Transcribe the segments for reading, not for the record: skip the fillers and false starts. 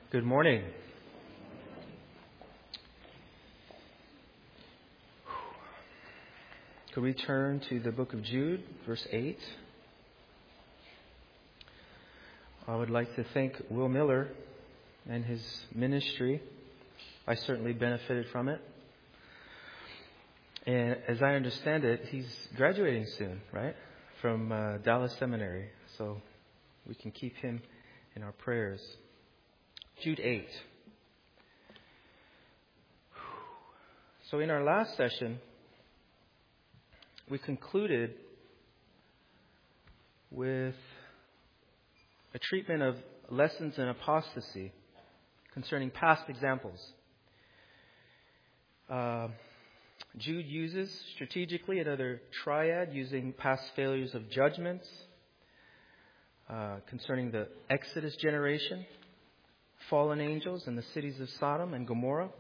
Good morning. Could we turn to the book of Jude, verse 8? I would like to thank Will Miller and his ministry. I certainly benefited from it. And as I understand it, he's graduating soon, right? From Dallas Seminary. So we can keep him in our prayers. Jude 8. So in our last session, we concluded with a treatment of lessons in apostasy concerning past examples. Jude uses strategically another triad using past failures of judgments concerning the Exodus generation, fallen angels in the cities of Sodom and Gomorrah.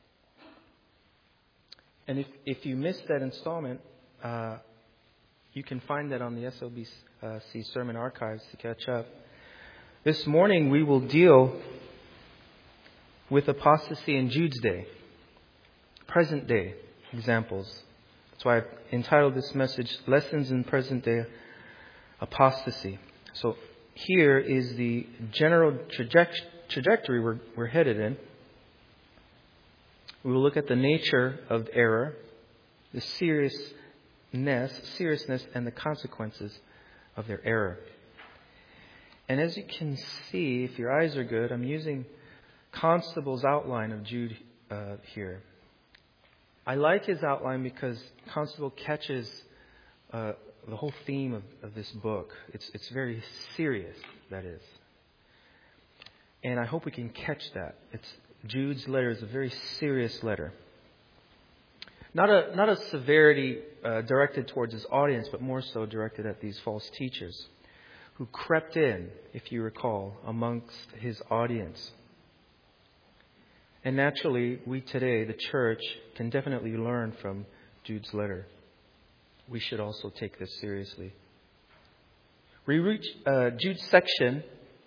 And if you missed that installment, you can find that on the SLBC Sermon Archives to catch up. This morning we will deal with apostasy in Jude's day, present day examples. That's why I've entitled this message, Lessons in Present Day Apostasy. So here is the general trajectory we're headed in. We will look at the nature of error, the seriousness, and the consequences of their error. And as you can see, if your eyes are good, I'm using Constable's outline of Jude here. I like his outline because Constable catches the whole theme of this book. It's very serious, that is. And I hope we can catch that. Jude's letter is a very serious letter. Not a severity directed towards his audience, but more so directed at these false teachers who crept in, if you recall, amongst his audience. And naturally, we today, the church, can definitely learn from Jude's letter. We should also take this seriously. We reach Jude's section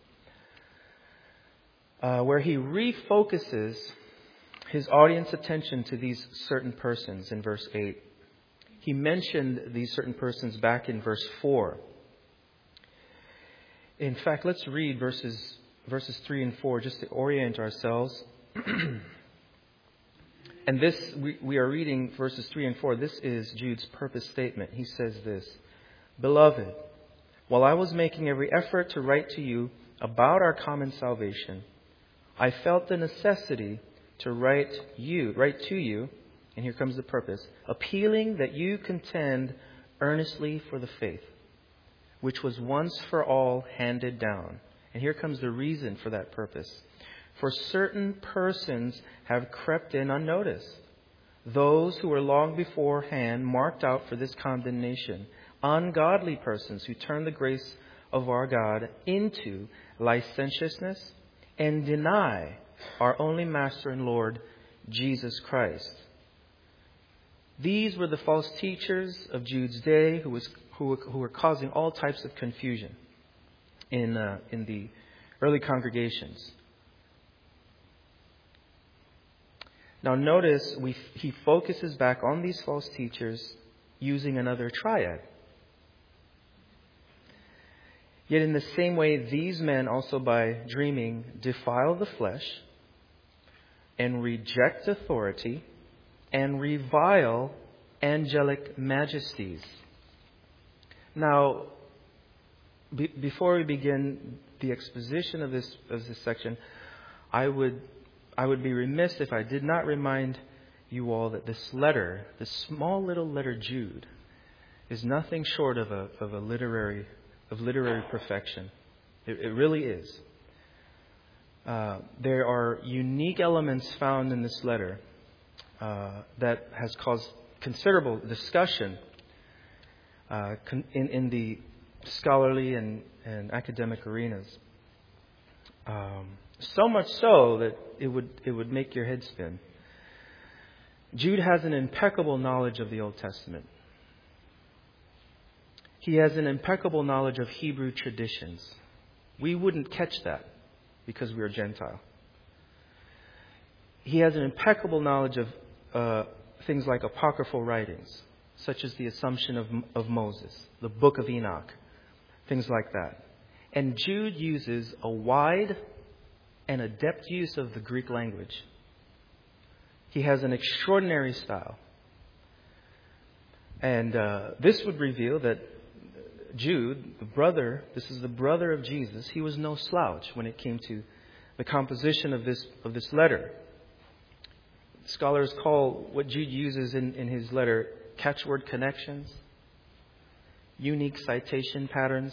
where he refocuses his audience attention to these certain persons in verse 8. He mentioned these certain persons back in verse 4. In fact, let's read verses 3 and 4 just to orient ourselves. And this, we are reading verses 3 and 4. This is Jude's purpose statement. He says this: Beloved, while I was making every effort to write to you about our common salvation, I felt the necessity to write to you, and here comes the purpose, appealing that you contend earnestly for the faith, which was once for all handed down. And here comes the reason for that purpose. For certain persons have crept in unnoticed, those who were long beforehand marked out for this condemnation, ungodly persons who turn the grace of our God into licentiousness and deny our only Master and Lord, Jesus Christ. These were the false teachers of Jude's day who were causing all types of confusion in the early congregations. Now notice he focuses back on these false teachers using another triad. Yet in the same way, these men also by dreaming defile the flesh and reject authority and revile angelic majesties. Now, before we begin the exposition of this section, I would be remiss if I did not remind you all that this letter, this small little letter Jude, is nothing short of literary perfection. It really is. There are unique elements found in this letter that has caused considerable discussion in the scholarly and academic arenas. So much so that it would make your head spin. Jude has an impeccable knowledge of the Old Testament. He has an impeccable knowledge of Hebrew traditions. We wouldn't catch that because we are Gentile. he has an impeccable knowledge of things like apocryphal writings, such as the Assumption of Moses, the Book of Enoch, things like that. And Jude uses a wide and adept use of the Greek language. He has an extraordinary style. And this would reveal that Jude, this is the brother of Jesus, he was no slouch when it came to the composition of this letter. Scholars call what Jude uses in his letter catchword connections, unique citation patterns,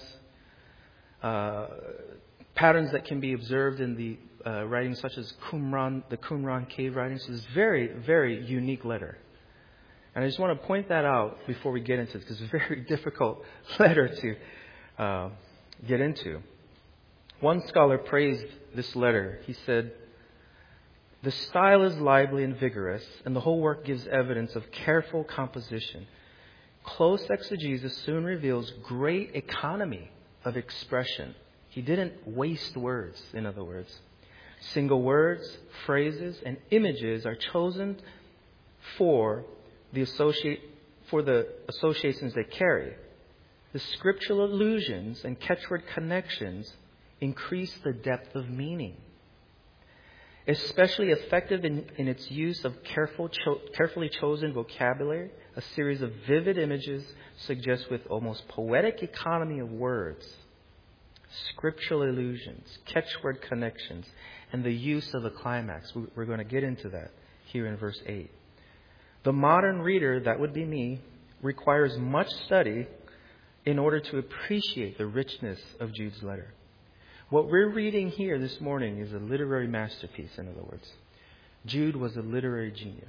patterns that can be observed in the writings such as the Qumran cave writings. So it's a very, very unique letter. And I just want to point that out before we get into it, because it's a very difficult letter to get into. One scholar praised this letter. He said, "The style is lively and vigorous, and the whole work gives evidence of careful composition. Close exegesis soon reveals great economy of expression." He didn't waste words, in other words. Single words, phrases, and images are chosen for the associations they carry. The scriptural allusions and catchword connections increase the depth of meaning. Especially effective in its use of carefully chosen vocabulary, a series of vivid images suggests with almost poetic economy of words, scriptural allusions, catchword connections, and the use of a climax. We're going to get into that here in verse 8. The modern reader, that would be me, requires much study in order to appreciate the richness of Jude's letter. What we're reading here this morning is a literary masterpiece, in other words. Jude was a literary genius.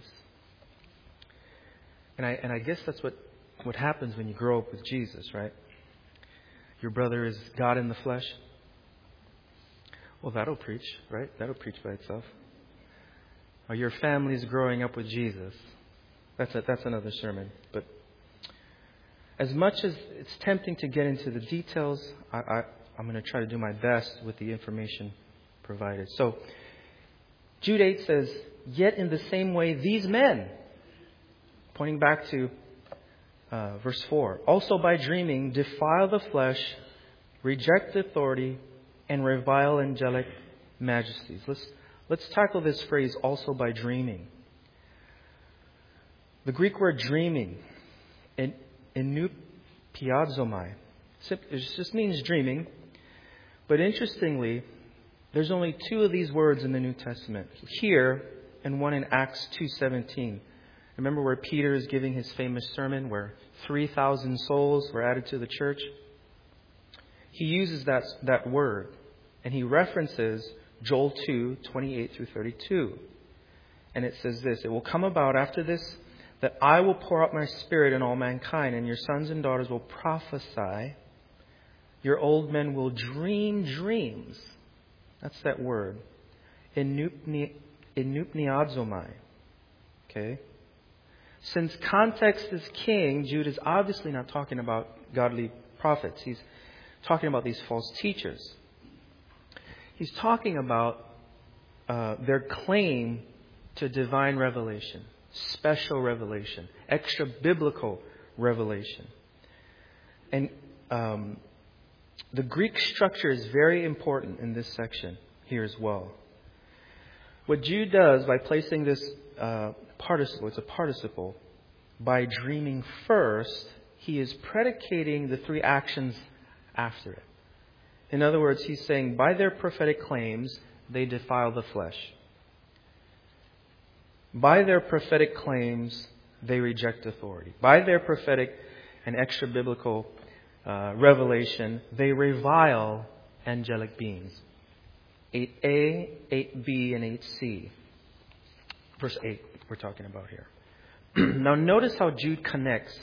And I guess that's what happens when you grow up with Jesus, right? Your brother is God in the flesh. Well, that'll preach, right? That'll preach by itself. Or your family's growing up with Jesus. That's another sermon. But as much as it's tempting to get into the details, I'm going to try to do my best with the information provided. So, Jude 8 says, "Yet in the same way these men," pointing back to verse 4, "also by dreaming defile the flesh, reject authority, and revile angelic majesties." Let's tackle this phrase, "also by dreaming." The Greek word dreaming, enuptiazomai, it just means dreaming. But interestingly, there's only two of these words in the New Testament. Here, and one in Acts 2:17. Remember where Peter is giving his famous sermon where 3,000 souls were added to the church? He uses that word, and he references Joel 2:28 through 32. And it says this, "It will come about after this that I will pour out my Spirit on all mankind, and your sons and daughters will prophesy. Your old men will dream dreams." That's that word. Enupniazomai. Okay? Since context is king, Jude is obviously not talking about godly prophets. He's talking about these false teachers. He's talking about their claim to divine revelation, special revelation, extra biblical revelation. And the Greek structure is very important in this section here as well. What Jude does by placing this participle, it's a participle, by dreaming first, he is predicating the three actions after it. In other words, he's saying by their prophetic claims, they defile the flesh. By their prophetic claims, they reject authority. By their prophetic and extra biblical revelation, they revile angelic beings. 8a, 8b, and 8c. Verse 8 we're talking about here. Now notice how Jude connects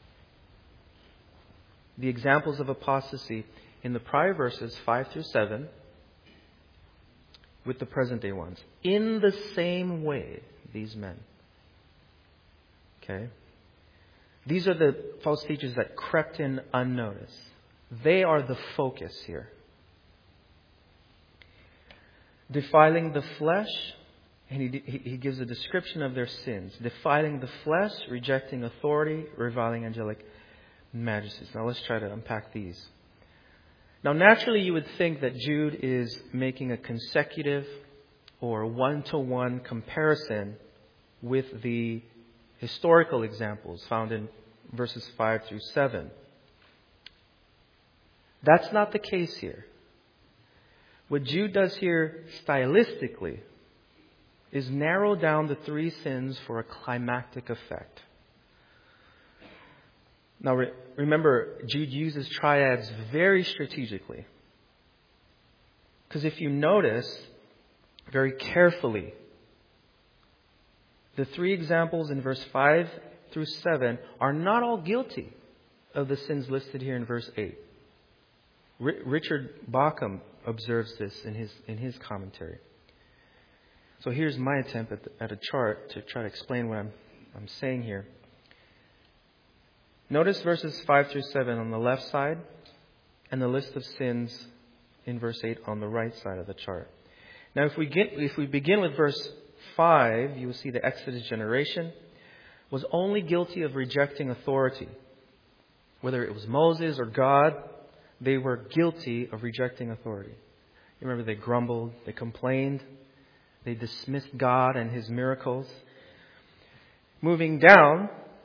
the examples of apostasy in the prior verses 5 through 7 with the present day ones. In the same way, these men. Okay? These are the false teachers that crept in unnoticed. They are the focus here. Defiling the flesh And he gives a description of their sins: defiling the flesh, rejecting authority, reviling angelic majesties. Now let's try to unpack these. Now naturally you would think that Jude is making a consecutive or one-to-one comparison with the historical examples found in verses 5 through 7. That's not the case here. What Jude does here stylistically is narrow down the three sins for a climactic effect. Now remember, Jude uses triads very strategically. Because if you notice very carefully, the three examples in verse 5 through 7 are not all guilty of the sins listed here in verse 8. Richard Bauckham observes this in his commentary. So here's my attempt at a chart to try to explain what I'm saying here. Notice verses 5 through 7 on the left side and the list of sins in verse 8 on the right side of the chart. Now if we begin with verse 5, you will see the Exodus generation was only guilty of rejecting authority. Whether it was Moses or God, they were guilty of rejecting authority. You remember they grumbled, they complained, they dismissed God and His miracles. Moving down,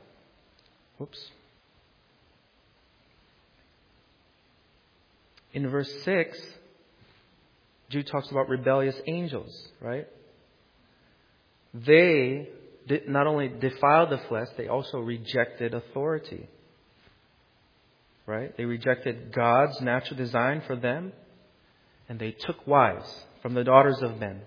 in verse 6, Jude talks about rebellious angels, right? They did not only defiled the flesh, they also rejected authority. Right? They rejected God's natural design for them, and they took wives from the daughters of men.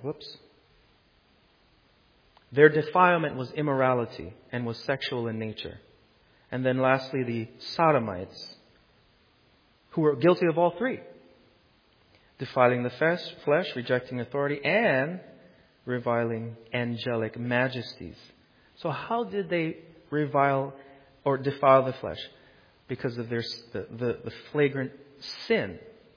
Their defilement was immorality and was sexual in nature. And then lastly, the Sodomites, who were guilty of all three: defiling the flesh, rejecting authority, and reviling angelic majesties. So how did they revile or defile the flesh? Because of the flagrant sin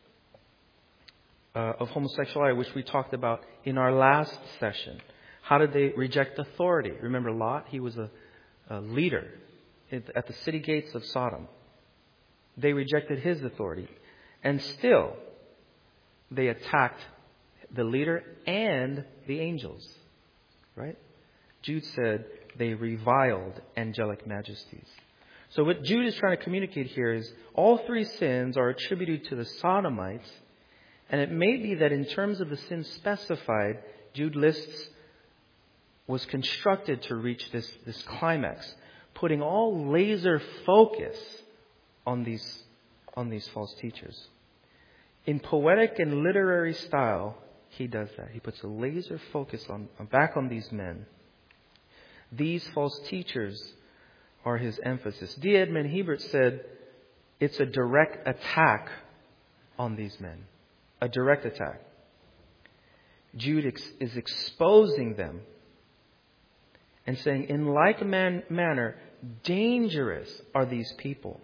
of homosexuality, which we talked about in our last session. How did they reject authority? Remember Lot? He was a leader at the city gates of Sodom. They rejected his authority. And still, they attacked the leader and the angels. Right? Jude said they reviled angelic majesties. So what Jude is trying to communicate here is all three sins are attributed to the Sodomites. And it may be that in terms of the sins specified, Jude lists was constructed to reach this climax, putting all laser focus on these false teachers. In poetic and literary style, he does that. He puts a laser focus back on these men. These false teachers are his emphasis. D. Edmond Hebert said it's a direct attack on these men. A direct attack. Jude is exposing them and saying, in like manner, dangerous are these people.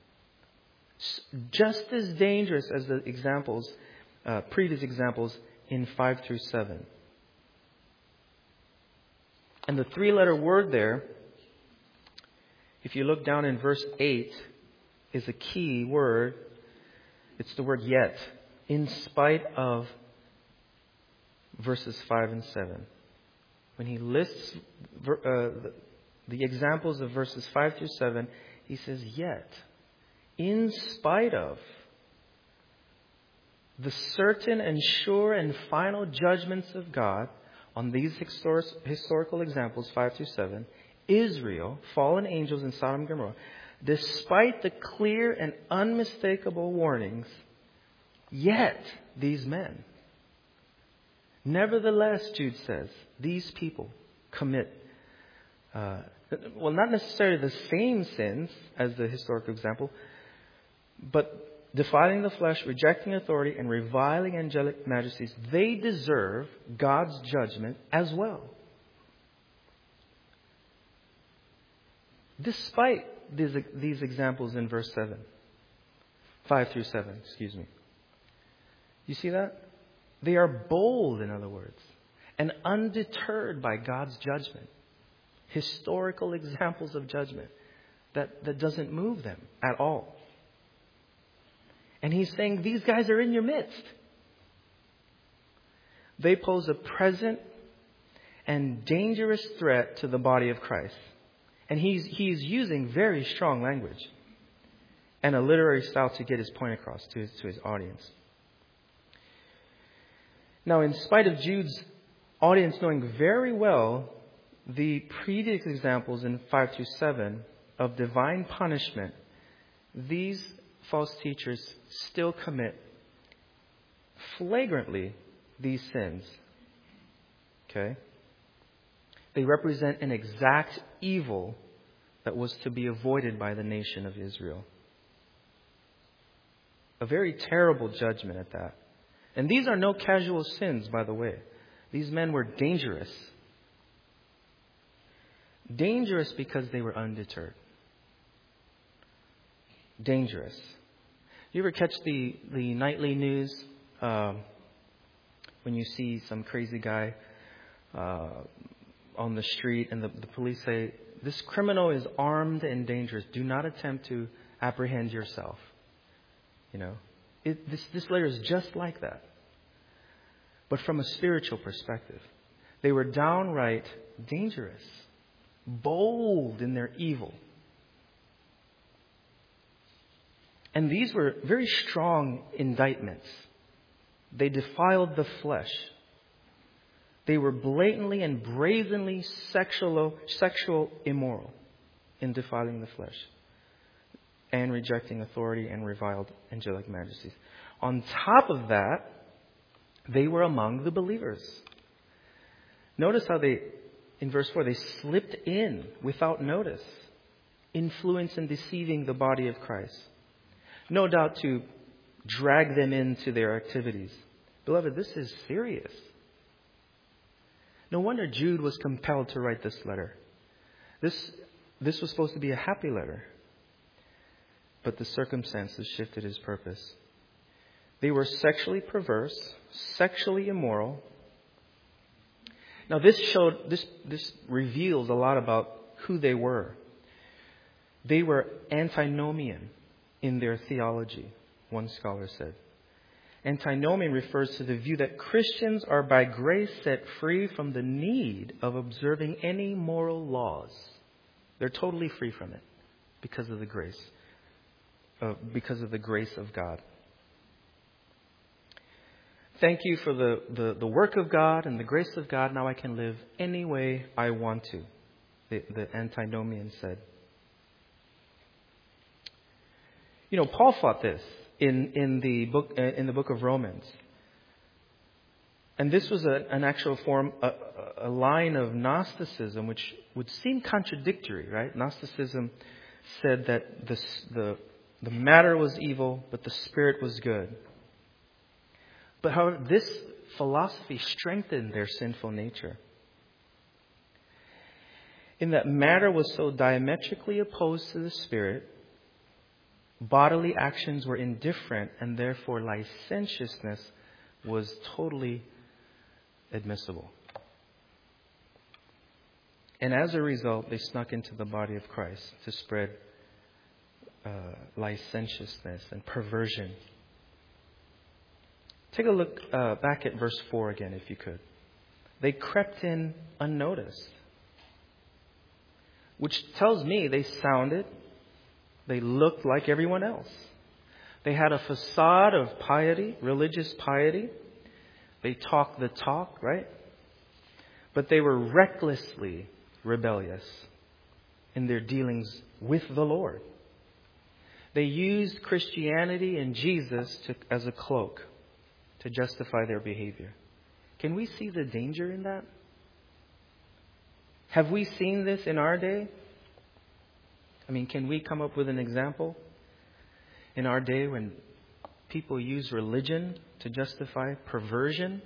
Just as dangerous as the examples, previous examples in 5 through 7. And the three-letter word there, if you look down in verse 8, is a key word. It's the word yet, in spite of verses 5 and 7. When he lists the examples of verses 5 through 7, he says, yet, in spite of the certain and sure and final judgments of God on these historical examples, 5 through 7, Israel, fallen angels in Sodom and Gomorrah, despite the clear and unmistakable warnings, yet these men, nevertheless, Jude says, these people commit, not necessarily the same sins as the historical example, but defiling the flesh, rejecting authority, and reviling angelic majesties. They deserve God's judgment as well. Despite these examples in verse 7. 5 through 7, excuse me. You see that? They are bold, in other words. and undeterred by God's judgment. Historical examples of judgment that doesn't move them at all. And he's saying, these guys are in your midst. They pose a present and dangerous threat to the body of Christ. And he's using very strong language and a literary style to get his point across to his audience. Now, in spite of Jude's audience knowing very well the previous examples in 5-7 of divine punishment, these false teachers still commit flagrantly these sins. Okay? They represent an exact evil that was to be avoided by the nation of Israel. A very terrible judgment at that. And these are no casual sins, by the way. These men were dangerous. Dangerous because they were undeterred. Dangerous. You ever catch the nightly news when you see some crazy guy on the street and the police say, this criminal is armed and dangerous. Do not attempt to apprehend yourself. You know, this letter is just like that. But from a spiritual perspective, they were downright dangerous, bold in their evil. And these were very strong indictments. They defiled the flesh. They were blatantly and brazenly sexual immoral in defiling the flesh and rejecting authority and reviled angelic majesties. On top of that, they were among the believers. Notice how in verse 4, they slipped in without notice, influencing and deceiving the body of Christ. No doubt to drag them into their activities. Beloved, this is serious. No wonder Jude was compelled to write this letter. This was supposed to be a happy letter. But the circumstances shifted his purpose. They were sexually perverse, sexually immoral. Now this reveals a lot about who they were. They were antinomian in their theology, one scholar said. Antinomian refers to the view that Christians are by grace set free from the need of observing any moral laws. They're totally free from it because of the grace. Because of the grace of God. Thank you for the work of God and the grace of God. Now I can live any way I want to, the antinomian said. You know, Paul fought this in the book of Romans. And this was an actual form, a line of Gnosticism, which would seem contradictory, right? Gnosticism said that the matter was evil, but the spirit was good. But however, this philosophy strengthened their sinful nature. In that matter was so diametrically opposed to the spirit, bodily actions were indifferent, and therefore licentiousness was totally admissible. And as a result, they snuck into the body of Christ to spread licentiousness and perversion. Take a look back at verse 4 again, if you could. They crept in unnoticed, which tells me they sounded, they looked like everyone else. They had a facade of piety, religious piety. They talked the talk, right? But they were recklessly rebellious in their dealings with the Lord. They used Christianity and Jesus as a cloak to justify their behavior. Can we see the danger in that? Have we seen this in our day? I mean, can we come up with an example in our day when people use religion to justify perversion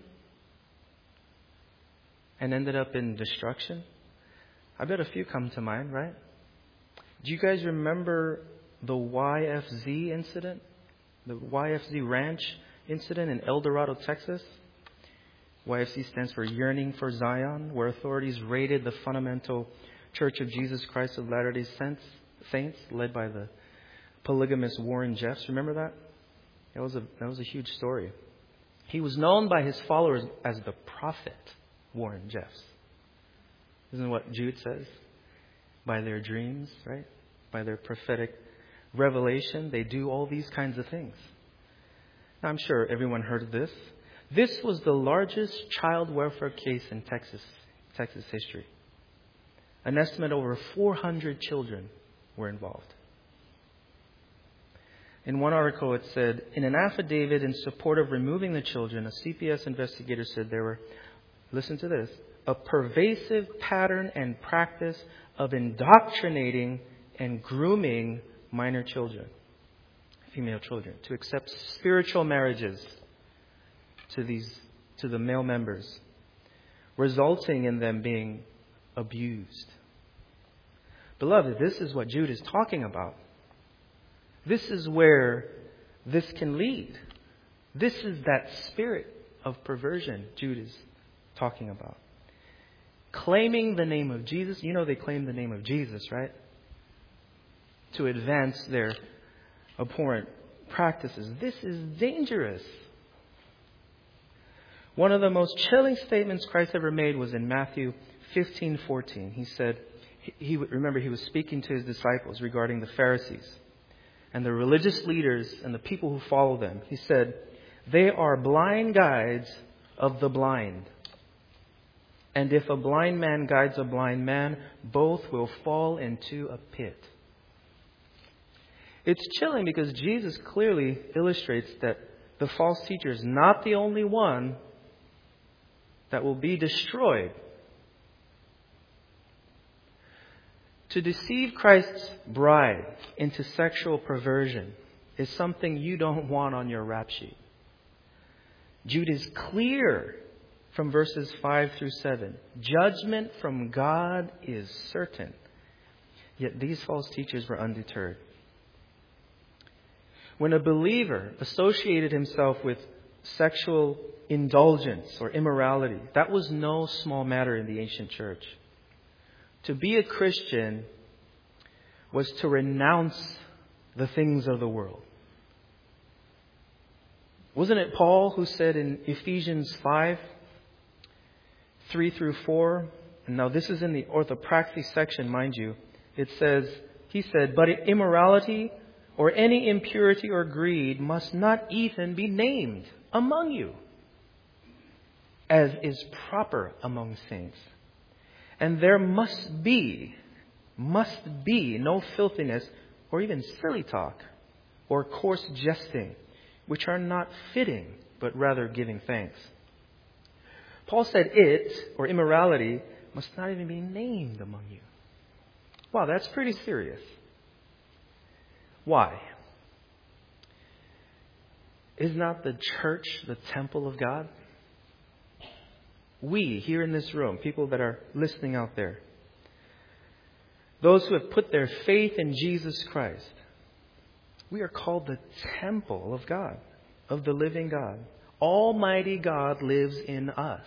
and ended up in destruction? I bet a few come to mind, right? Do you guys remember the YFZ incident? The YFZ Ranch incident in El Dorado, Texas, YFC stands for Yearning for Zion, where authorities raided the fundamental Church of Jesus Christ of Latter-day Saints, led by the polygamous Warren Jeffs. Remember that? That was a huge story. He was known by his followers as the prophet Warren Jeffs. Isn't what Jude says? By their dreams, right? By their prophetic revelation, they do all these kinds of things. Now, I'm sure everyone heard of this. This was the largest child welfare case in Texas history. An estimate over 400 children were involved. In one article, it said, in an affidavit in support of removing the children, a CPS investigator said there were, listen to this, a pervasive pattern and practice of indoctrinating and grooming minor children, female children, to accept spiritual marriages to the male members, resulting in them being abused. Beloved, this is what Jude is talking about. This is where this can lead. This is that spirit of perversion Jude is talking about. Claiming the name of Jesus. You know they claim the name of Jesus, right? To advance their abhorrent practices. This is dangerous. One of the most chilling statements Christ ever made was in Matthew 15:14. He said, remember, he was speaking to his disciples regarding the Pharisees and the religious leaders and the people who follow them. He said, they are blind guides of the blind. And if a blind man guides a blind man, both will fall into a pit. It's chilling because Jesus clearly illustrates that the false teacher is not the only one that will be destroyed. To deceive Christ's bride into sexual perversion is something you don't want on your rap sheet. Jude is clear from verses 5 through 7. Judgment from God is certain. Yet these false teachers were undeterred. When a believer associated himself with sexual indulgence or immorality, that was no small matter in the ancient church. To be a Christian was to renounce the things of the world. Wasn't it Paul who said in Ephesians 5:3 through 4, and now this is in the orthopraxy section, mind you, it says, he said, but immorality or any impurity or greed must not even be named among you, as is proper among saints. And there must be no filthiness or even silly talk or coarse jesting, which are not fitting, but rather giving thanks. Paul said it, or immorality, must not even be named among you. Wow, that's pretty serious. Why? Is not the church the temple of God? We, here in this room, people that are listening out there, those who have put their faith in Jesus Christ, we are called the temple of God, of the living God. Almighty God lives in us.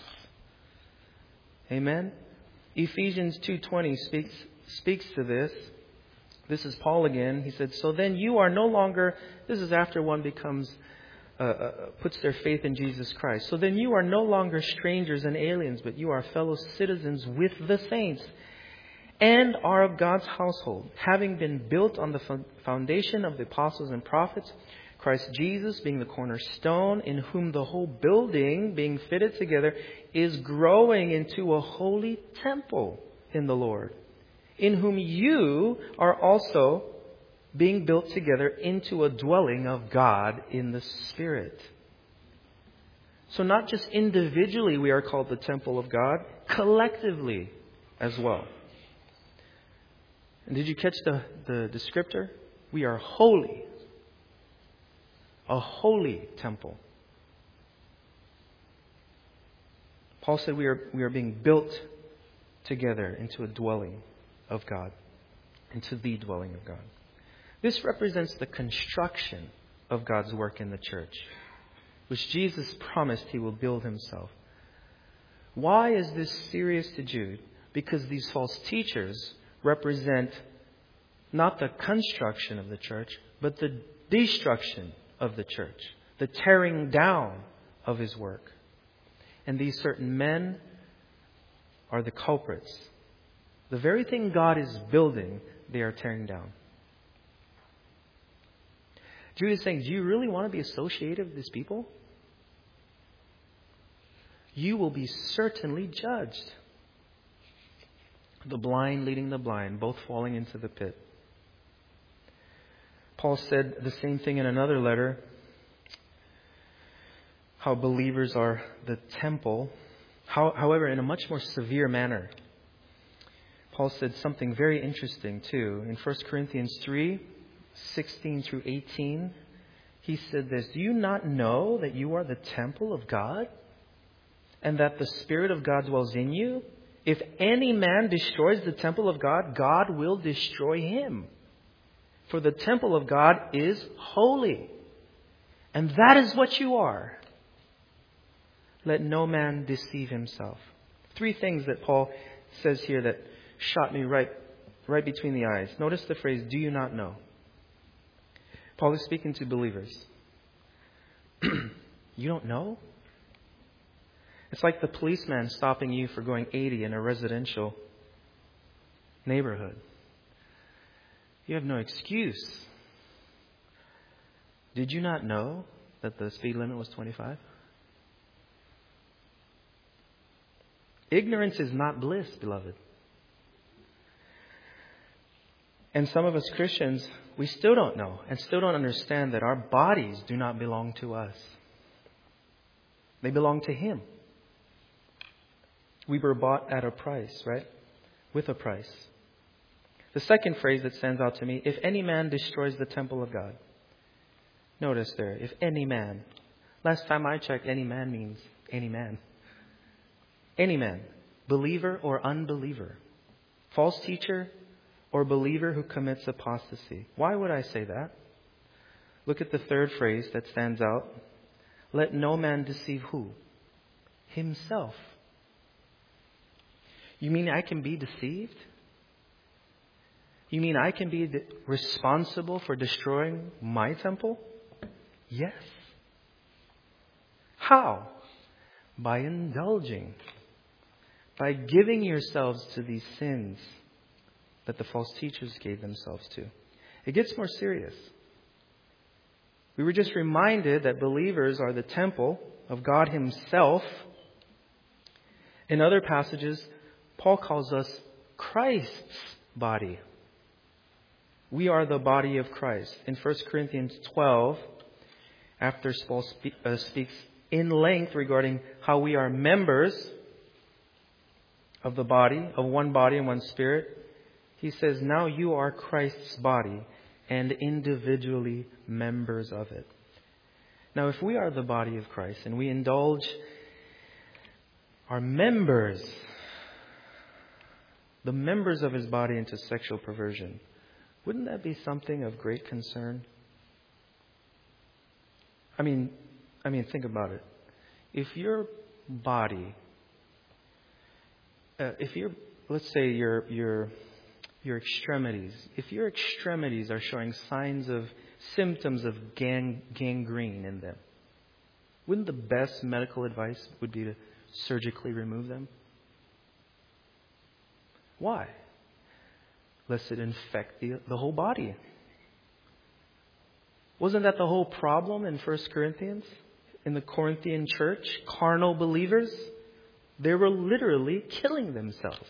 Amen? Ephesians 2:20 speaks to this. This is Paul again. He said, so then you are no longer, this is after one puts their faith in Jesus Christ. So then you are no longer strangers and aliens, but you are fellow citizens with the saints and are of God's household, having been built on the foundation of the apostles and prophets, Christ Jesus being the cornerstone, in whom the whole building, being fitted together, is growing into a holy temple in the Lord, in whom you are also being built together into a dwelling of God in the Spirit. So not just individually we are called the temple of God, collectively as well. And did you catch the descriptor? We are holy. A holy temple. Paul said we are being built together into a dwelling of God, into the dwelling of God. This represents the construction of God's work in the church, which Jesus promised He will build Himself. Why is this serious to Jude? Because these false teachers represent not the construction of the church, but the destruction of the church, the tearing down of His work. And these certain men are the culprits. The very thing God is building, they are tearing down. Jude is saying, do you really want to be associated with these people? You will be certainly judged. The blind leading the blind, both falling into the pit. Paul said the same thing in another letter, how believers are the temple. However, in a much more severe manner. Paul said something very interesting too. In 1 Corinthians 3:16 through 18, he said this, do you not know that you are the temple of God and that the Spirit of God dwells in you? If any man destroys the temple of God, God will destroy him. For the temple of God is holy. And that is what you are. Let no man deceive himself. 3 things that Paul says here that shot me right between the eyes. Notice the phrase, do you not know? Paul is speaking to believers. You don't know? It's like the policeman stopping you for going 80 in a residential neighborhood. You have no excuse. Did you not know that the speed limit was 25? Ignorance is not bliss, beloved. And some of us Christians, we still don't know and still don't understand that our bodies do not belong to us. They belong to Him. We were bought at a price, right? With a price. The second phrase that stands out to me, if any man destroys the temple of God. Notice there, if any man. Last time I checked, any man means any man. Any man. Believer or unbeliever. False teacher or believer who commits apostasy. Why would I say that? Look at the third phrase that stands out. Let no man deceive who? Himself. You mean I can be deceived? You mean I can be responsible for destroying my temple? Yes. How? By indulging. By giving yourselves to these sins that the false teachers gave themselves to. It gets more serious. We were just reminded that believers are the temple of God Himself. In other passages, Paul calls us Christ's body. We are the body of Christ. In 1 Corinthians 12, after Paul speaks in length regarding how we are members of the body, of one body and one spirit, he says, now you are Christ's body and individually members of it. Now, if we are the body of Christ and we indulge our members, the members of His body, into sexual perversion, wouldn't that be something of great concern? I mean, think about it. If your body, let's say your extremities, if your extremities are showing symptoms of gangrene in them, wouldn't the best medical advice would be to surgically remove them? Why? Lest it infect the whole body. Wasn't that the whole problem in 1 Corinthians? In the Corinthian church, carnal believers, they were literally killing themselves.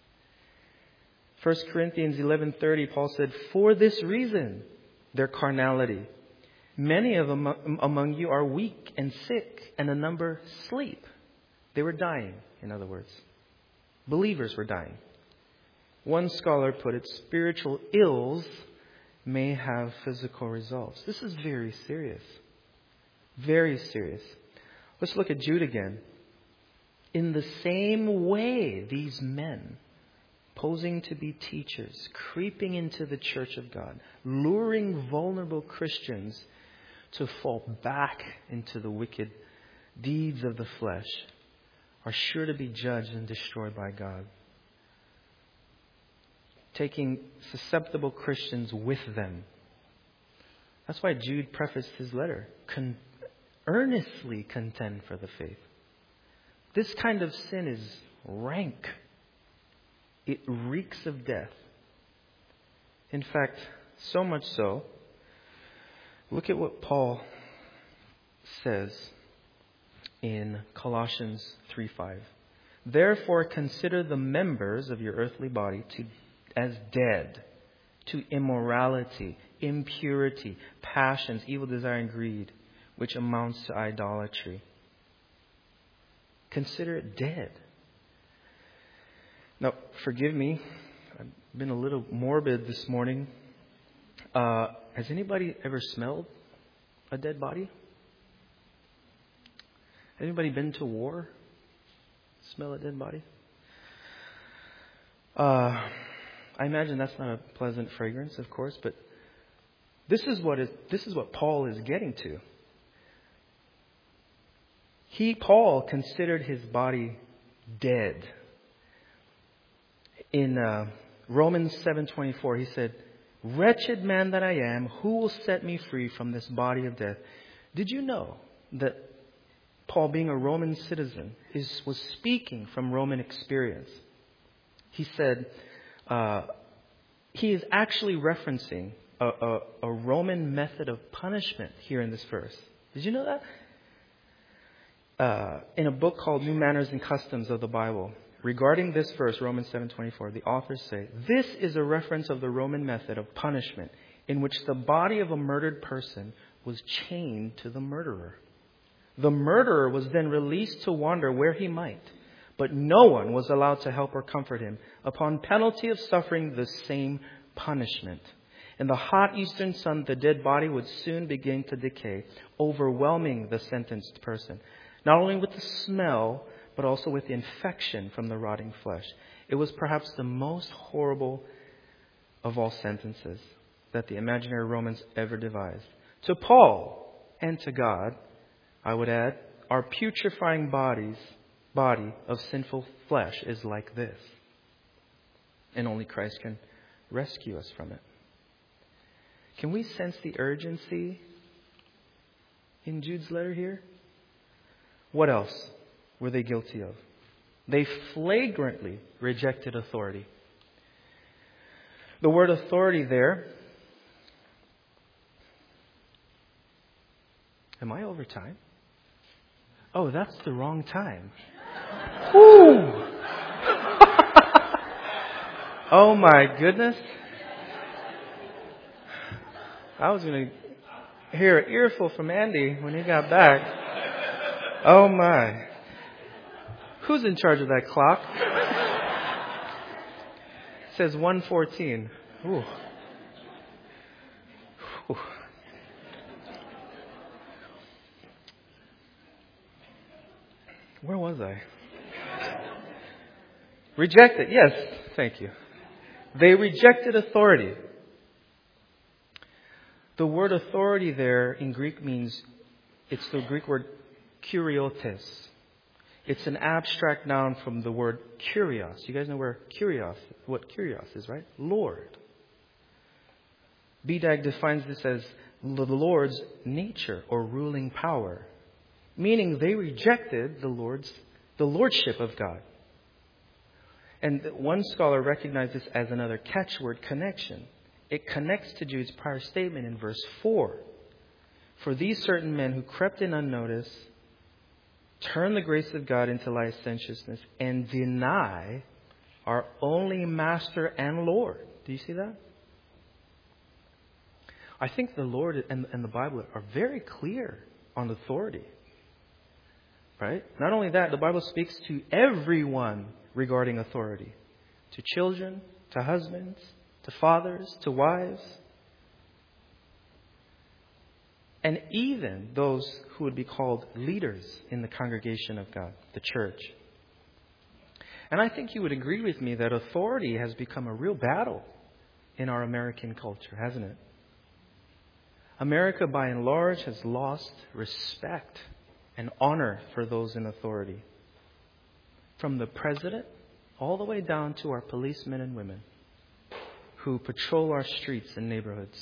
1 Corinthians 11:30, Paul said, for this reason, their carnality. Many of them among you are weak and sick, and a number sleep. They were dying, in other words. Believers were dying. One scholar put it, spiritual ills may have physical results. This is very serious. Very serious. Let's look at Jude again. In the same way, these men, posing to be teachers, creeping into the church of God, luring vulnerable Christians to fall back into the wicked deeds of the flesh, are sure to be judged and destroyed by God, taking susceptible Christians with them. That's why Jude prefaced his letter, earnestly contend for the faith. This kind of sin is rank. It reeks of death. In fact, so much so, look at what Paul says in Colossians 3:5. Therefore consider the members of your earthly body as dead to immorality, impurity, passions, evil desire, and greed, which amounts to idolatry. Consider it dead. Now, forgive me, I've been a little morbid this morning. Has anybody ever smelled a dead body? Anybody been to war? Smell a dead body? I imagine that's not a pleasant fragrance, of course, but this is what Paul is getting to. Paul considered his body dead. In Romans 7:24, he said, "Wretched man that I am, who will set me free from this body of death?" Did you know that Paul, being a Roman citizen, was speaking from Roman experience? He said he is actually referencing a Roman method of punishment here in this verse. Did you know that? In a book called New Manners and Customs of the Bible, regarding this verse, Romans 7:24, the authors say, this is a reference of the Roman method of punishment in which the body of a murdered person was chained to the murderer. The murderer was then released to wander where he might, but no one was allowed to help or comfort him upon penalty of suffering the same punishment. In the hot eastern sun, the dead body would soon begin to decay, overwhelming the sentenced person, not only with the smell, but also with the infection from the rotting flesh. It was perhaps the most horrible of all sentences that the imaginary Romans ever devised. To Paul and to God, I would add, our putrefying body of sinful flesh is like this. And only Christ can rescue us from it. Can we sense the urgency in Jude's letter here? What else were they guilty of? They flagrantly rejected authority. The word authority there. Am I over time? Oh, that's the wrong time. Woo! Oh my goodness. I was going to hear an earful from Andy when he got back. Oh my. Who's in charge of that clock? It says 1:14. Ooh. Ooh. Where was I? Rejected. Yes, thank you. They rejected authority. The word authority there in Greek means, it's the Greek word kuriotes. It's an abstract noun from the word kurios. You guys know what kurios is, right? Lord. BDAG defines this as the Lord's nature or ruling power, meaning they rejected the lordship of God. And one scholar recognized this as another catchword connection. It connects to Jude's prior statement in verse 4. For these certain men who crept in unnoticed, turn the grace of God into licentiousness, and deny our only Master and Lord. Do you see that? I think the Lord and the Bible are very clear on authority. Right? Not only that, the Bible speaks to everyone regarding authority. To children, to husbands, to fathers, to wives. And even those who would be called leaders in the congregation of God, the church. And I think you would agree with me that authority has become a real battle in our American culture, hasn't it? America, by and large, has lost respect and honor for those in authority. from the president all the way down to our policemen and women who patrol our streets and neighborhoods.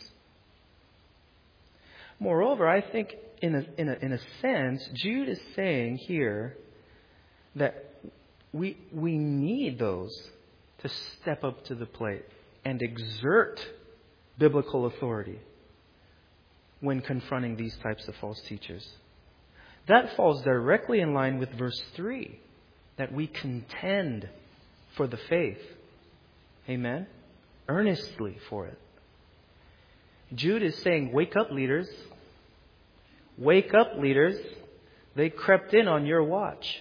Moreover, I think in a sense, Jude is saying here that we need those to step up to the plate and exert biblical authority when confronting these types of false teachers. That falls directly in line with verse 3, that we contend for the faith. Amen? Earnestly for it. Jude is saying, wake up, leaders. Wake up, leaders. They crept in on your watch.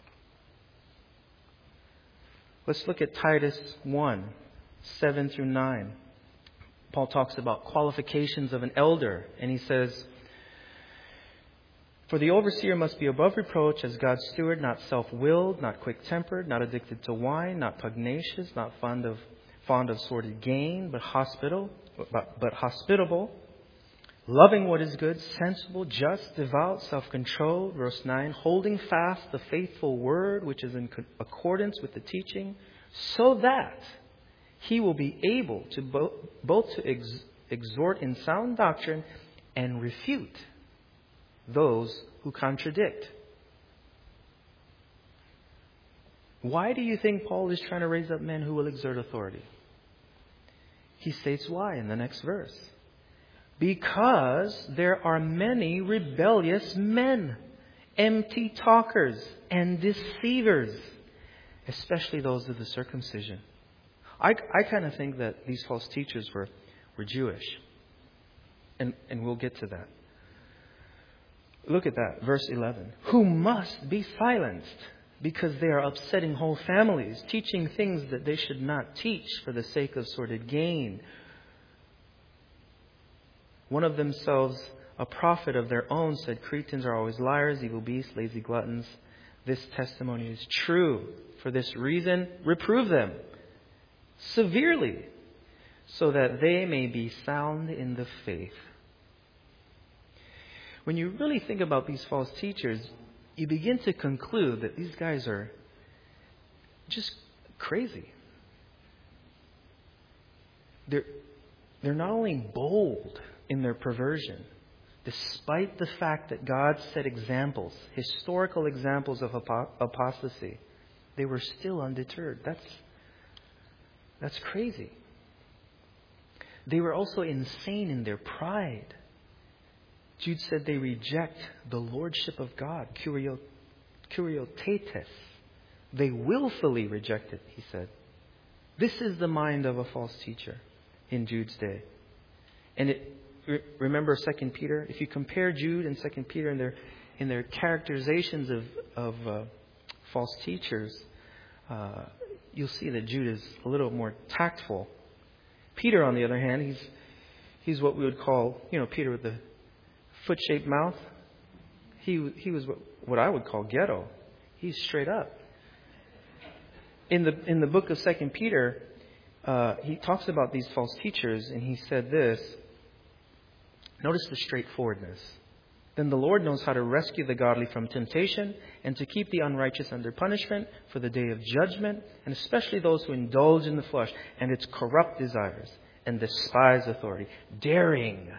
Let's look at Titus 1, 7 through 9. Paul talks about qualifications of an elder, and he says, for the overseer must be above reproach as God's steward, not self-willed, not quick-tempered, not addicted to wine, not pugnacious, not fond of sordid gain, but hospitable, loving what is good, sensible, just, devout, self-controlled. Verse 9, holding fast the faithful word which is in accordance with the teaching, so that he will be able to both to exhort in sound doctrine and refute those who contradict. Why do you think Paul is trying to raise up men who will exert authority? He states why in the next verse. Because there are many rebellious men, empty talkers and deceivers, especially those of the circumcision. I kind of think that these false teachers were Jewish. And we'll get to that. Look at that, verse 11. Who must be silenced because they are upsetting whole families, teaching things that they should not teach for the sake of sordid gain. One of themselves, a prophet of their own, said, Cretans are always liars, evil beasts, lazy gluttons. This testimony is true. For this reason, reprove them severely, so that they may be sound in the faith. When you really think about these false teachers, you begin to conclude that these guys are just crazy. They're not only bold in their perversion, despite the fact that God set examples, historical examples of apostasy, they were still undeterred. That's crazy. They were also insane in their pride. Jude said they reject the lordship of God, kuriotetes. They willfully reject it, he said. This is the mind of a false teacher in Jude's day. And remember 2 Peter? If you compare Jude and 2 Peter in their characterizations of false teachers, you'll see that Jude is a little more tactful. Peter, on the other hand, he's what we would call, Peter with the foot-shaped mouth. He was what I would call ghetto. He's straight up. In the book of 2 Peter, he talks about these false teachers, and he said this. Notice the straightforwardness. Then the Lord knows how to rescue the godly from temptation and to keep the unrighteous under punishment for the day of judgment, and especially those who indulge in the flesh and its corrupt desires and despise authority. Daring.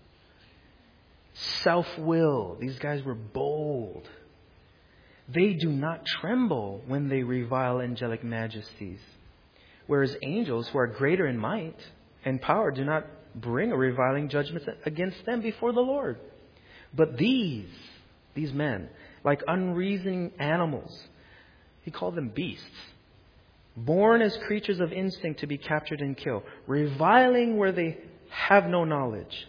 Self-will. These guys were bold. They do not tremble when they revile angelic majesties. Whereas angels who are greater in might and power do not bring a reviling judgment against them before the Lord. But these men, like unreasoning animals, he called them beasts, born as creatures of instinct to be captured and killed, reviling where they have no knowledge.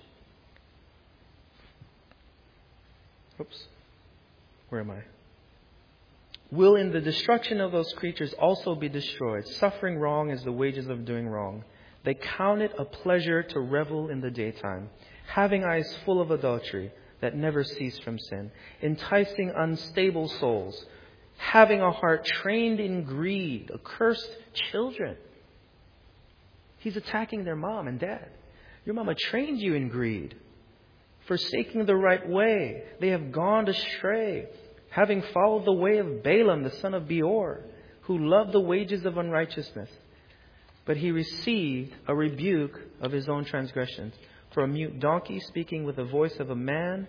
Where am I? Will in the destruction of those creatures also be destroyed, suffering wrong as the wages of doing wrong. They count it a pleasure to revel in the daytime, having eyes full of adultery that never cease from sin, enticing unstable souls, having a heart trained in greed, accursed children. He's attacking their mom and dad. Your mama trained you in greed. Forsaking the right way, they have gone astray, having followed the way of Balaam, the son of Beor, who loved the wages of unrighteousness, but he received a rebuke of his own transgressions. For a mute donkey speaking with the voice of a man,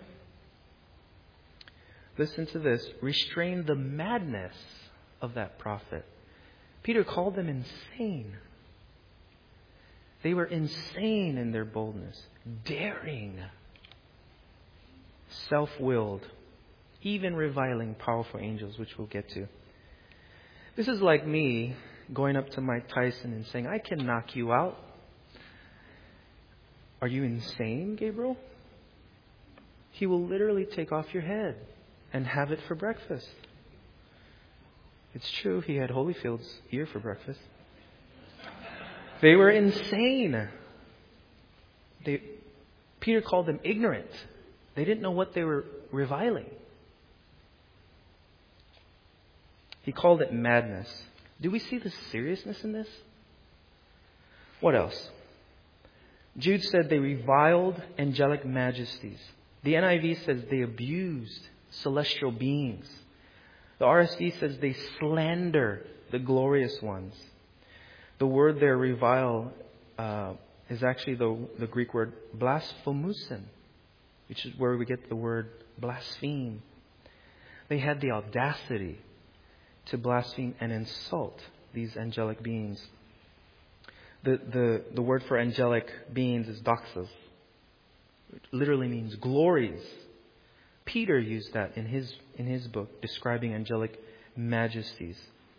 listen to this, restrained the madness of that prophet. Peter called them insane. They were insane in their boldness, daring, self-willed, even reviling powerful angels, which we'll get to. This is like me going up to Mike Tyson and saying, I can knock you out. Are you insane, Gabriel? He will literally take off your head and have it for breakfast. It's true, he had Holyfield's ear for breakfast. They were insane. Peter called them ignorant. They didn't know what they were reviling. He called it madness. Do we see the seriousness in this? What else? Jude said they reviled angelic majesties. The NIV says they abused celestial beings. The RSV says they slander the glorious ones. The word there, revile, is actually the Greek word blasphemusin, which is where we get the word blaspheme. They had the audacity to blaspheme and insult these angelic beings. The word for angelic beings is doxas. It literally means glories. Peter used that in his book describing angelic majesties.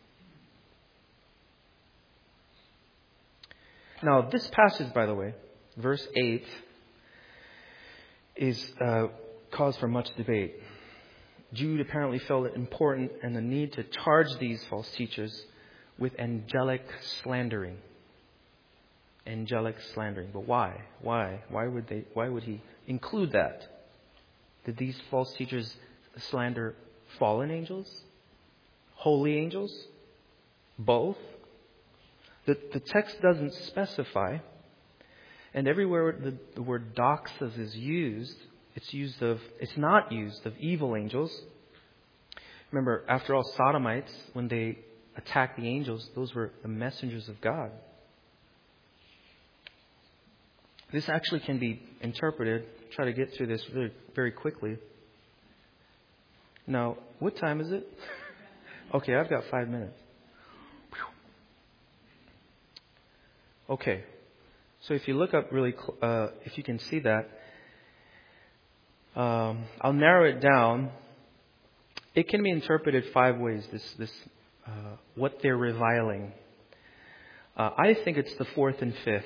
Now, this passage, by the way, verse 8, is cause for much debate. Jude apparently felt it important and the need to charge these false teachers with angelic slandering. Angelic slandering. But why? Why would he include that? Did these false teachers slander fallen angels? Holy angels? Both? The text doesn't specify. And everywhere the word doxas is used, it's not used of evil angels. Remember, after all, Sodomites, when they attacked the angels, those were the messengers of God. This actually can be interpreted. Try to get through this very, very quickly. Now, what time is it? Okay, I've got 5 minutes. Okay, so if you look up really, if you can see that, I'll narrow it down. It can be interpreted 5 ways. This what they're reviling. I think it's the 4th and 5th.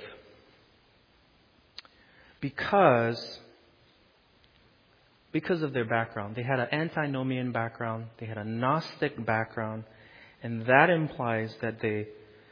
Because of their background. They had an antinomian background. They had a Gnostic background. And that implies that they,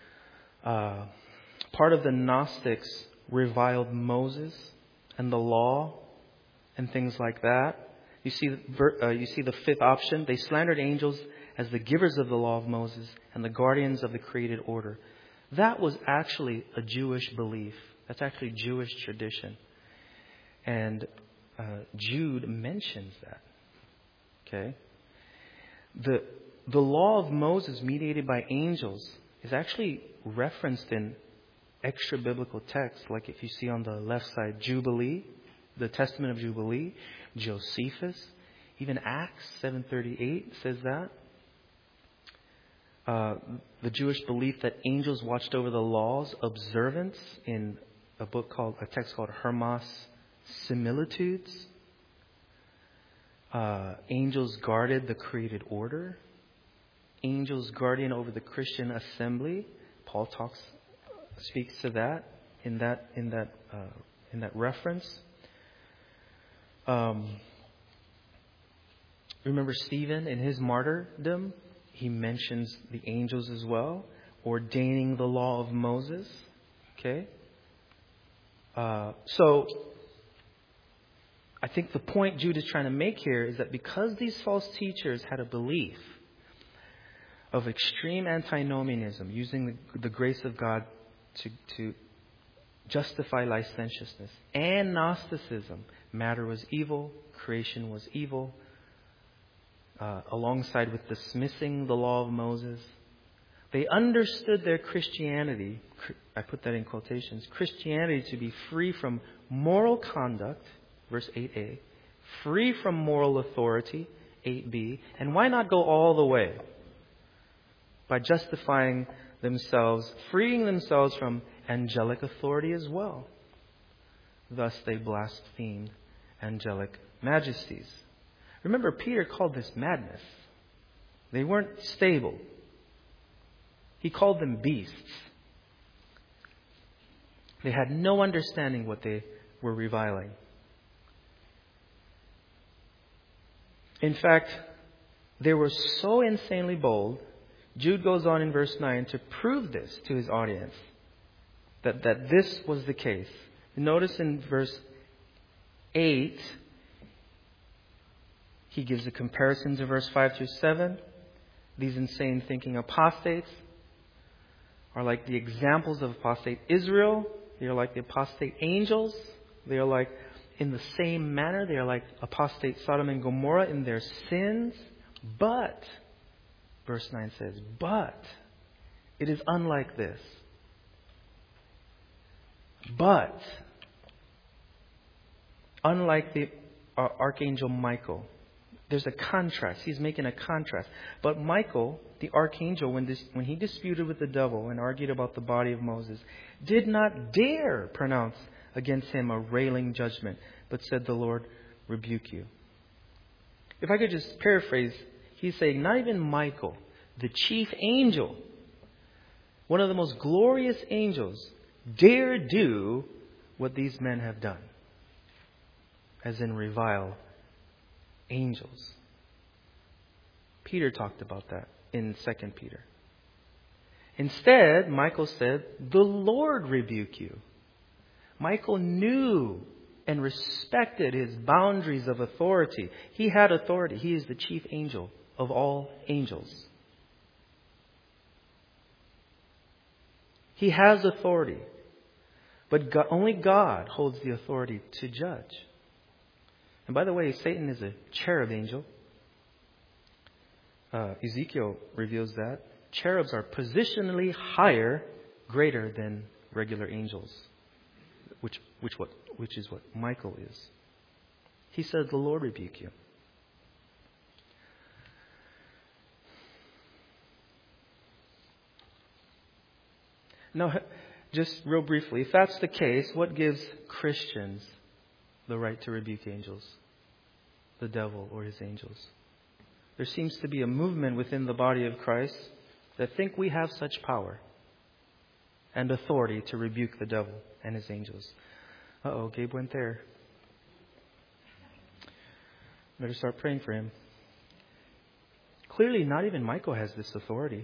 part of the Gnostics reviled Moses and the law and things like that. You see the 5th option. They slandered angels as the givers of the law of Moses and the guardians of the created order. That was actually a Jewish belief. That's actually Jewish tradition. And Jude mentions that. Okay? The law of Moses mediated by angels is actually referenced in extra biblical texts, like if you see on the left side, Jubilee, the Testament of Jubilee, Josephus, even Acts 7:38 says that. The Jewish belief that angels watched over the law's observance in a text called Hermas Similitudes. Angels guarded the created order. Angels guardian over the Christian assembly. Paul speaks to that in that reference. Remember Stephen in his martyrdom, he mentions the angels as well, ordaining the law of Moses. Okay. So I think the point Jude is trying to make here is that because these false teachers had a belief of extreme antinomianism, using the grace of God to justify licentiousness, and Gnosticism, matter was evil, creation was evil, alongside with dismissing the law of Moses, They understood their Christianity, I put that in quotations, Christianity to be free from moral conduct, verse 8a, free from moral authority, 8b, and why not go all the way? By justifying themselves, freeing themselves from angelic authority as well. Thus they blasphemed angelic majesties. Remember, Peter called this madness. They weren't stable. He called them beasts. They had no understanding what they were reviling. In fact, they were so insanely bold. Jude goes on in verse 9 to prove this to his audience, that this was the case. Notice in verse 8, he gives a comparison to verse 5 through 7. These insane thinking apostates are like the examples of apostate Israel. They are like the apostate angels. They are like, in the same manner, they are like apostate Sodom and Gomorrah in their sins. But, verse 9 says, but it is unlike this. But, unlike the archangel Michael, there's a contrast. He's making a contrast. But Michael, the archangel, when he disputed with the devil and argued about the body of Moses, did not dare pronounce against him a railing judgment, but said, "The Lord rebuke you." If I could just paraphrase, he's saying not even Michael, the chief angel, one of the most glorious angels, dare do what these men have done, as in revile angels. Peter talked about that in 2 Peter. Instead, Michael said, "The Lord rebuke you." Michael knew and respected his boundaries of authority. He had authority. He is the chief angel of all angels. He has authority. But only God holds the authority to judge. And by the way, Satan is a cherub angel. Ezekiel reveals that. Cherubs are positionally higher, greater than regular angels, which is what Michael is. He says, "The Lord rebuke you." Now, just real briefly, if that's the case, what gives Christians the right to rebuke angels, the devil or his angels? There seems to be a movement within the body of Christ that think we have such power and authority to rebuke the devil and his angels. Gabe went there. Better start praying for him. Clearly, not even Michael has this authority.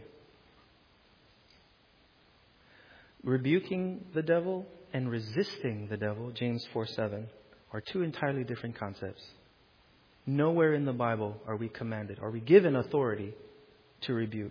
Rebuking the devil and resisting the devil, James 4:7, are two entirely different concepts. Nowhere in the Bible are we commanded, are we given authority to rebuke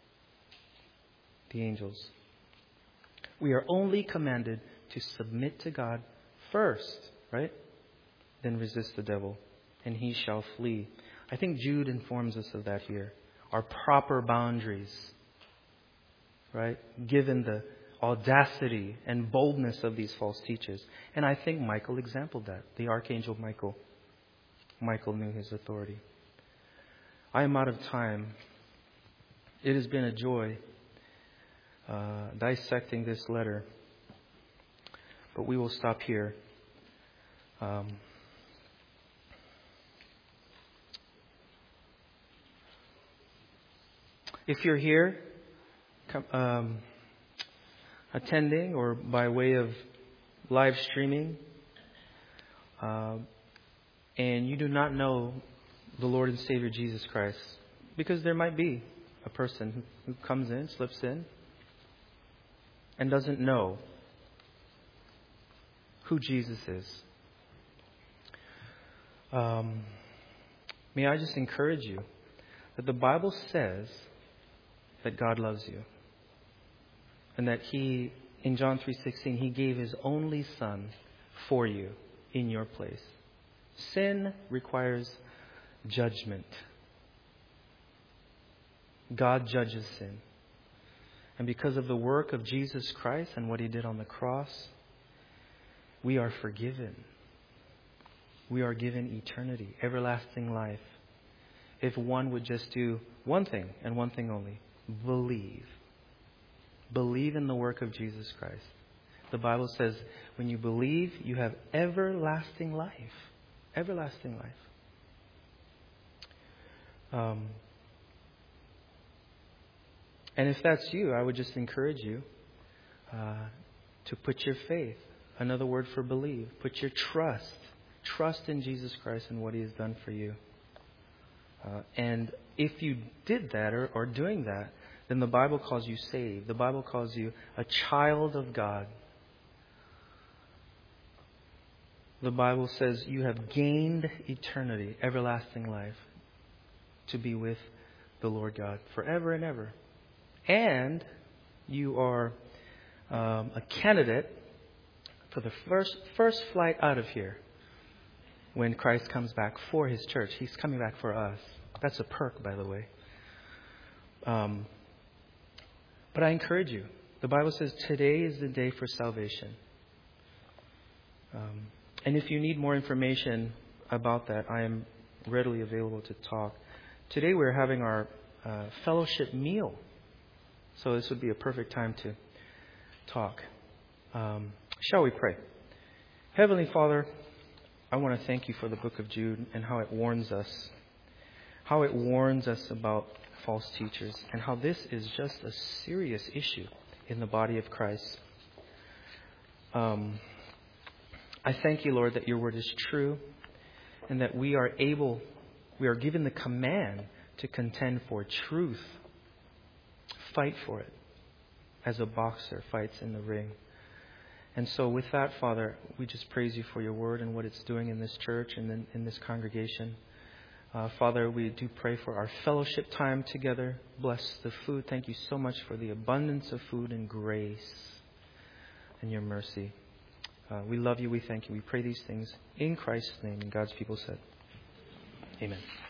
the angels. We are only commanded to submit to God first, right? Then resist the devil, and he shall flee. I think Jude informs us of that here. Our proper boundaries, right? Given the audacity and boldness of these false teachers. And I think Michael exampled that. The archangel Michael. Michael knew his authority. I am out of time. It has been a joy dissecting this letter. But we will stop here. If you're here attending or by way of live streaming, and you do not know the Lord and Savior Jesus Christ, because there might be a person who comes in, slips in, and doesn't know who Jesus is. May I just encourage you that the Bible says that God loves you. And that He, in John 3:16, He gave His only Son for you in your place. Sin requires judgment. God judges sin. And because of the work of Jesus Christ and what He did on the cross, we are forgiven. We are given eternity, everlasting life. If one would just do one thing and one thing only, believe. Believe in the work of Jesus Christ. The Bible says when you believe, you have everlasting life. Everlasting life. And if that's you, I would just encourage you to put your faith, another word for believe, put your trust in Jesus Christ and what He has done for you. And if you did that or are doing that, then the Bible calls you saved. The Bible calls you a child of God. The Bible says you have gained eternity, everlasting life, to be with the Lord God forever and ever. And you are a candidate for the first flight out of here when Christ comes back for His church. He's coming back for us. That's a perk, by the way. But I encourage you. The Bible says today is the day for salvation. And if you need more information about that, I am readily available to talk. Today we're having our fellowship meal. So this would be a perfect time to talk. Shall we pray? Heavenly Father, I want to thank You for the book of Jude and how it warns us. How it warns us about false teachers and how this is just a serious issue in the body of Christ. I thank You, Lord, that Your word is true and that we are given the command to contend for truth. Fight for it as a boxer fights in the ring. And so with that, Father, we just praise You for Your word and what it's doing in this church and in this congregation. Father, we do pray for our fellowship time together. Bless the food. Thank You so much for the abundance of food and grace and Your mercy. We love You. We thank You. We pray these things in Christ's name. And God's people said, Amen.